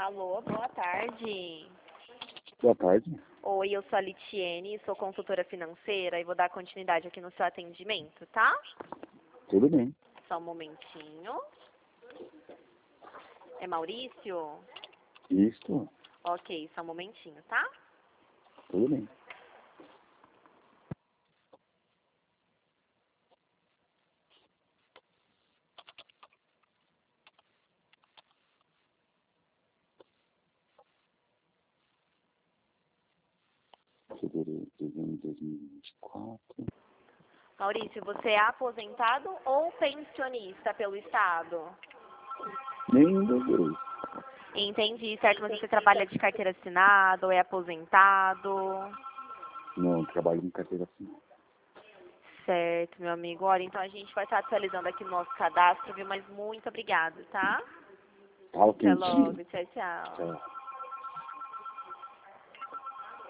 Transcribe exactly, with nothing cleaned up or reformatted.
Alô, boa tarde. Boa tarde. Oi, eu sou a Litiene, sou consultora financeira e vou dar continuidade aqui no seu atendimento, tá? Tudo bem. Só um momentinho. É Maurício? Isso, Ok, só um momentinho, tá? tudo bem. Fevereiro, dezembro de dois mil e vinte e quatro. Maurício, você é aposentado ou pensionista pelo Estado? Nenhum dos dois. Entendi, certo? Mas você trabalha de carteira assinada ou é aposentado? Não, trabalho em carteira assinada. Certo, meu amigo. Olha, então a gente vai estar atualizando aqui o nosso cadastro, viu? Mas muito obrigada, tá? Tá, ok. Até logo. Tchau, tchau. Tchau.